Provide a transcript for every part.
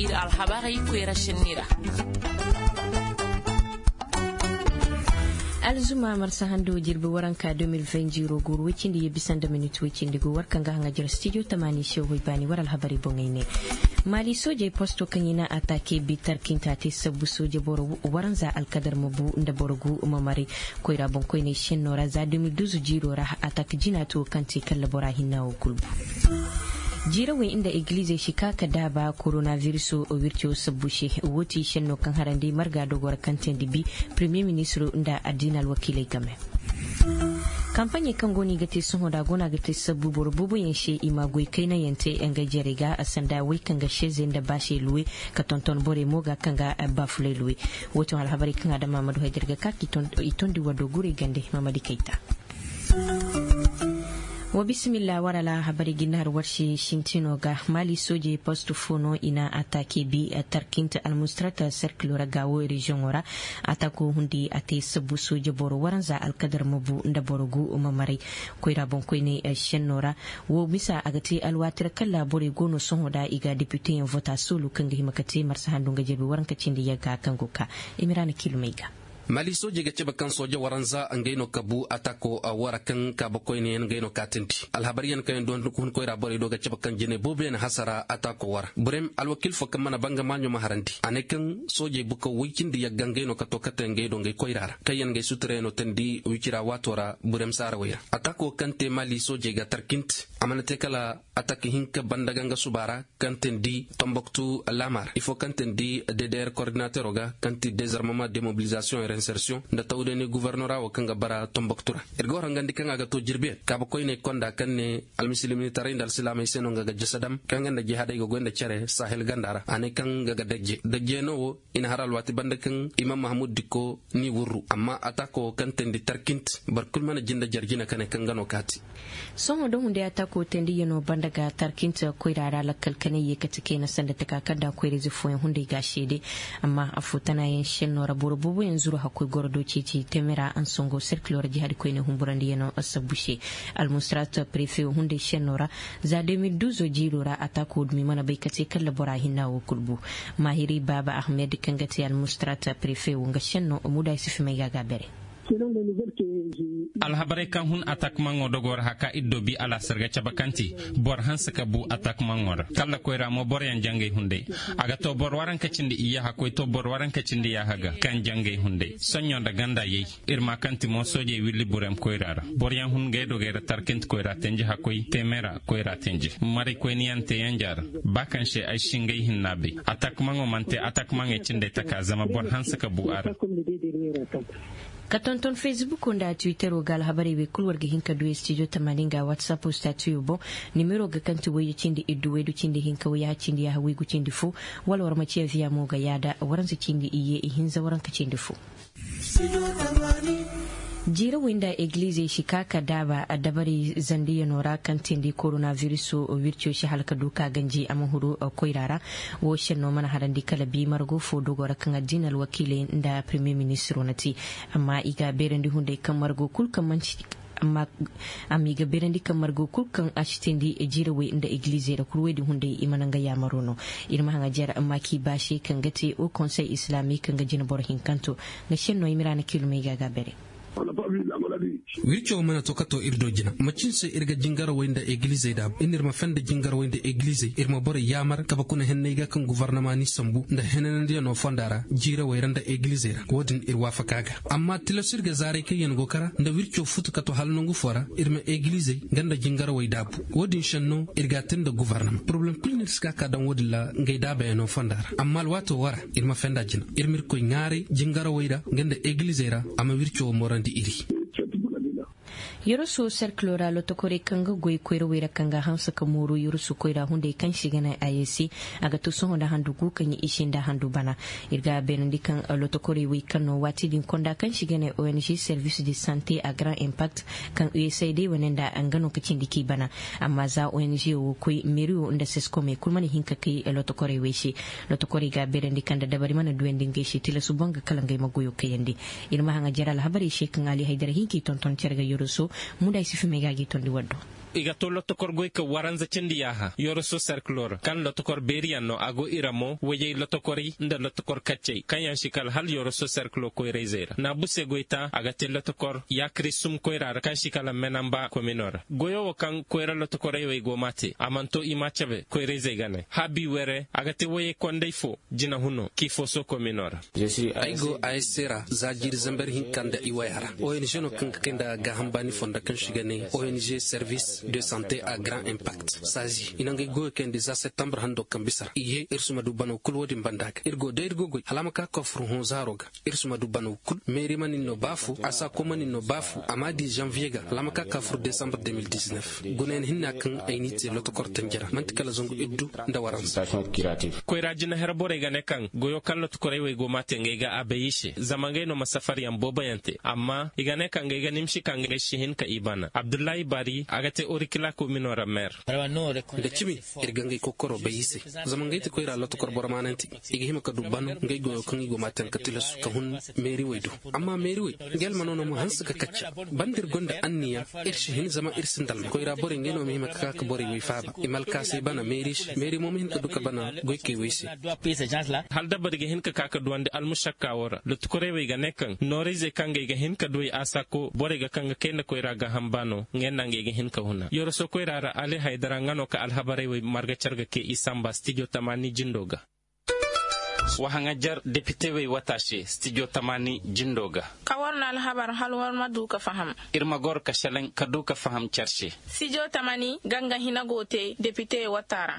ila alhabari kwera shinira alzuma marsa hando jirbi waranka 2020 guru wicindi yebisan da minute wicindi go warkanga hanga jira studio tamani shehu bani waral habari bongaine mali soje posto kanyina atake bitar kintati sabu soje boro waranza alkadar mabu nda borogu mamari koira bonko ne shenora za 2012 jiro ra atake jinato kanti kala bora hinna kulbu jirawe inda iglize shikaka daba coronavirus o wircho sabushe woti shenno kan harande marga dogor kanten dibi premier ministre nda adinal wakile game kampanye kan goni gate sun hoda gona gate sabu borbubu yanshe imagoi kaina yante enga jerega asanda wai kanga shezen da bashe luwe ka tonton bore moga kanga bafule luwe woto alhabari kan da Mamadu Hajarga ka itondi wado gure gande Mamadi Keita wa bismillah warala habari ginar warshi shintino ga mali soje posto fono ina atake bi tarkinta almustrata circular gawo region ora atako hundi ate sabu soje boro waranza alkadar mabu nda borogu mamari koira bonko ne shenora wo misa agati alwatir kala bore gono son hoda iga deputy en vota solo kanga himakati marsa handunga jebi waranka cindi yaga kangoka emirana kilomega mali soje ga ceba kan soja waranza an gaino kabu atako a warakan ka bakoy ne en gaino katinti alhabariyan kan don kun koy rabore do ga ceba kan jene bobe na hasara atako war burem alwakil fo kan mana banga manyo maharanti anekan soje buka wikin di yagga gaino ka to katen gaido ngai koy rara kayen ngai sutre no tendi wikira watora burem sarawaya atako kante mali soje ga tarkint amanate kala ataki hinka bandaganga subara kanten di Tombouctou lamar ifo kanten di DDR coordinateur ga kanti désarmement démobilisation insertion nda tawde ni gouverneur wa kanga bara Tombouctou ergo rangandi kanga ga to jirbe ka ba koyne konda kanne almuslim military dal silama seno nga ga jasadam kanga nda jihada go gonda cere sahel gandara ane kanga ga dajje no ina haral wati banda kan imam mahmud dikko ni wurru amma atako kanten di tarkint barkul mana jinda jarjina kane kanga no kati somo don hunde atako tendi yeno banda ga tarkint koirara lakal kane yekatike na sanda takakada koirizi foyen hunde ga shede amma afutana yen shenno raburubu yanzu hakoi gordo cici temera an songo circular jihad koine humburandi yeno asabushe almustrata prefet hunde shenora za 2012 jirora atako dumi mana baikate kala bora hinnawo kulbu mahiri baba ahmed kangati almustrata prefet wonga shenno muda sifi mega gabere alhabare kan hun attaque mango dogor haka iddo bi ala serga cabakanti bor hansaka bu attaque mango kala koyra mo bor yan jange hunde aga to bor waran kacindi iya hakoy to bor waran kacindi ya haga kan jange hunde sonyo da ganda yi irma kanti mo soje willi burem koyra bor yan hun gaydo gayra tarkent koyra tenji hakoy temera koyra tenji mari koyni yante yanjar bakan she ay shingay hinnabe attaque mango mante attaque mango cinde taka zama bor hansaka bu ara katonton Facebook onda Twitter gal habari be kulwar ga hinka do studio tamaninga WhatsApp statue bo numero ga kanti waye cindi iddu wedu cindi hinka waya cindi ya hawi gu cindi fu wala war mace via mo ga yada waran su cindi iye hinza waran ka cindi fu jira winda eglise shikaka daba a dabari zandiya nora kan tindi coronavirus o wircho shi halka duka ganji amahuru koirara wo shenno mana harandi kala bi margo fo dogora kan adinal wakile nda premier ministre onati amma iga berendi hunde kan margo kul kan manci amma amiga berendi kan margo kul kan ashtindi e jira we nda eglise da kurwedi hunde imananga ya marono irma hanga jara amma ki bashi kan gate o conseil islamique kan gajina borhin kanto na shenno imirana kilomega ga bere wircho mana tokato irdo jina macinse irga jingara wenda eglise da inirma fenda jingara wenda eglise irma bore yamar kaba kuna hennega kan gouvernement ni sambu nda henendia no fondara jira wayranda eglise wodin irwa fakaga amma tilasirga zare ke yen gokara nda wircho futukato halnongu fora irma eglise ganda jingara wayda wodin shanno irga tenda gouvernement problem kulni ska kadan wodilla ngayda be no fondara amma wato wara irma fenda jina irmir ko ngare jingara wayda ganda eglise ra amma wircho morandi iri Yurusu circular lotokore kanga goy koyro wera kanga hansa kamuru yurusu koyra hunde kan shigana ayesi aga to so honda handu ku kan ishinda handu bana irga benendi kan lotokore wi kano wati din konda kan shigana ONG service de santé à grand impact kan USAID wonenda angano kicindiki bana amma za ONG wo koy meriwo nda sesko me kulmani hinka kai lotokore weshi lotokore ga benendi kan da dabari mana duwendi ngeshi tila subanga kala ngai magoyo kayandi irma hanga jaral habari shekan Ali Haidar hinki tonton cerga yurusu muda isifi megagi tondi wado iga to lotokor goy ka waranza cindi yaha yoro so circulor kan lotokor beriano ago iramo weye lotokori nda lotokor kacce kan yan shikal hal yoro so circulo koy rezera na buse goita aga te lotokor ya krisum koy rara kan shikala menamba ko minora goyo kan koy ra lotokor yoy go mate amanto imachabe koy rezegane habi were aga te weye konde fo jina huno kifo so ko minora aigo aisera zajir zamber hinkanda iwayara ONG no kan kenda gahambani fonda kan shigane ONG service de santé à grand impact sazi inange go kendi za septembre hando kambisar iye irsuma dubano kulwodi mbandak irgo deirgo go halamaka kofru hon zaroga irsuma dubano kul meri manin no bafu asa komani no bafu amadi janvier ga halamaka kofru décembre 2019 gunen hinna kan ainiti lotokor tanjara mantikala zongo iddu ndawaran koy rajina herbore ga nekan goyo kan lotokor we go mate ngega abeyishe zamange no masafari am bobayante amma igane kan ngega nimshi kan ngega shihin ka ibana Abdullahi Bari agate orikila ko minora mer da chimi irgangai kokoro bayise zamangai te koira lotokor boramananti igi hima ka dubano ngai go kan igo matan katilas ka hun meri waydo amma meri way gel manono mo hansa ka kacca bandir gonda anniya irshihin zama irsindal koira bore ngeno mi hima ka bore wi faba imal kasi bana meri mo min ka duka bana goyke wisi hal da barge hin ka duwande almushakka wora lotokore we ga nekan norize kange ga hin ka doy asako bore ga kanga kenda koira ga hambano ngenna ngege hin ka huna yoro so koira ra ale haidara ngano ka alhabare we marga charga ke isamba studio tamani jindoga wahangajar député we watashi studio tamani jindoga kawarna alhabar halwar maduka faham irma gor ka shalen kaduka faham charshi studio tamani ganga hinagote député watara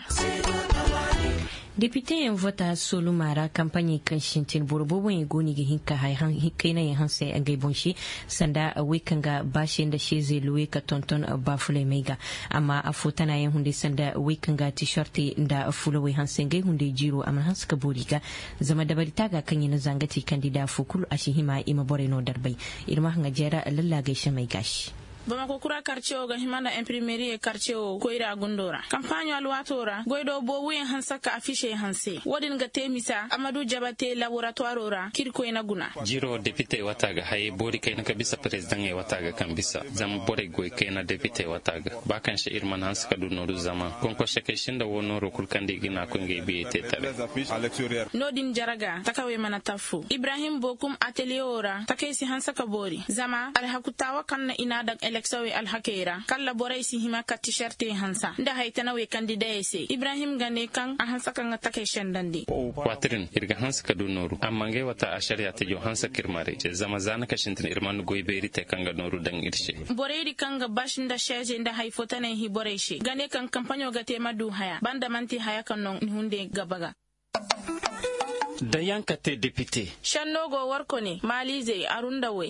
Député en vota solumara campagne kanshintin borbobo e goni ge hinka hay hikena ya hanse ngai bonshi sanda wekanga bashin da sheze luwe ka tonton bafule mega amma afutana yan hunde sanda wekanga t-shirt da fulowe hanse ngai hunde jiro amma hanska boriga zama da barita ga kanyi na zangati kandida fukul ashihima ima boreno darbai irma hanga jera lalla gaishe mai gashi Bamako kura karcheo ga himana imprimerie karcheo koira gundora campagne alwatora goido bo wen hansaka affiche hanse wodin ga temisa amadu jabate laboratoire ora kirko ina guna jiro député wataga hay bori kayna kabisa president e wataga kambisa zam bore goy kayna député wataga bakan she irman hanska du noru zama konko sheke shinda wonoro kulkandi gina ko ngey biete tare nodin jaraga takawe mana tafu Ibrahim Bokum atelier ora takaysi hansaka bori zama al hakutawa kanna ina dag eleksawe alhakera kala boray si hima ka t-shirt hansa nda haytana we candidat ese Ibrahim gane kan a hansa kan take shandandi watrin irga hansa ka du noru amma ngai wata ashariya te jo hansa kirmare je zamazana ka shintin irman goy beri te kanga noru dan irshe boray kanga bashinda sheze nda hayfotane hi boray shi gane kan kampanyo gate madu haya banda manti haya kan non hunde gabaga da yankate député shannogo warkone malize arundawe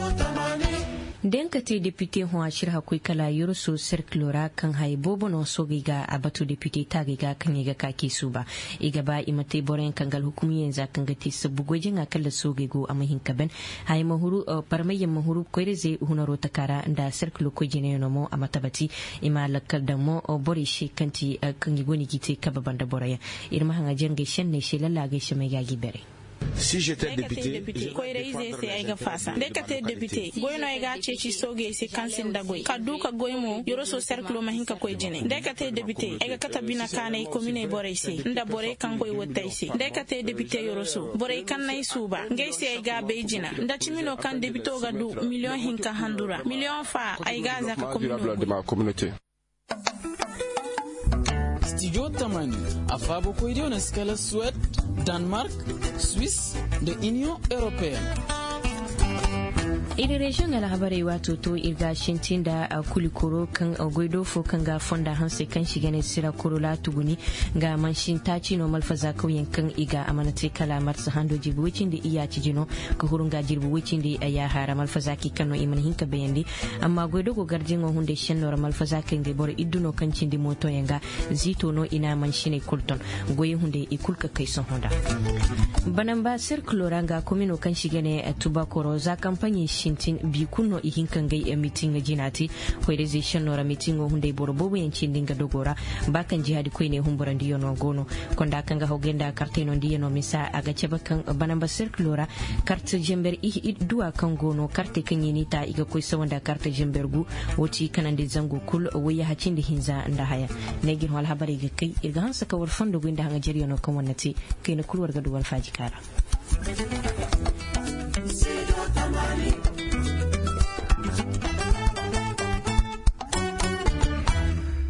Denkate député ho ashir hakoi kala yoroso circulora kan hay bobo no sogiga abatu député tagiga kan yiga kaki suba igaba imate boren kangal hukumi yanza kan gati sabugojin akalla sogigo amahin kaben hay mahuru parmayen mahuru koireze hunaro takara nda circulo ko jine no mo amatabati ima lakkal da mo borishi kanti kan yigoni gite kababanda boraya irma hanga jenge shenne shilalla ga shi mai gagi bere Si j'étais député, député goyno ega chechi soge se kansin da goy kaduka goymo yoroso cercle mahinka koy jene député ega katabina kana commune boreyse nda bore kan goy wotayse député yoroso bore kan nay suba ngeyse ega bejina nda chimino kan député ga du million hinka handura million fa aiga zaka communauté. Studio Tamani afabo koidio na skala Suède, Danemark, Suisse da Union Européenne. Iri region alhabare wato to irga shintin da kulikoro kan goido fo kan ga fonda hanse kan shigane sira korola tuguni ga manshin taci no malfaza kauyen kan iga amanate kala marsa hando jibu wicin da iya ci jino ka hurun ga jirbu wicin da ya hara malfaza ki kano iman hinka bayandi amma goido go garjin o hunde shenno malfaza kan ga bor idduno kan cindi moto yanga zito no ina manshine kulton goyi hunde ikulka kai son honda banan ba circulora ga komino kan shigane tubakoro za kampanye cintin bi kunno ihinkan gai meeting jinati hoyde zation nora meeting o hunde borobo yen cindinga dogora bakan jihadi koyne humburandi yono gono konda kanga hogenda carte no ndiyeno misa aga cebakan banamba circulora carte jember i duwa kan gono carte kanyini ta iga koy sawanda carte jembergu woti kanande zango kul waya hacinde hinza nda haya negin wal habari ga kai irga hansa ka war fondo gwinda hanga jeri yono kan wonnati kayna kulwar ga duwal faji kara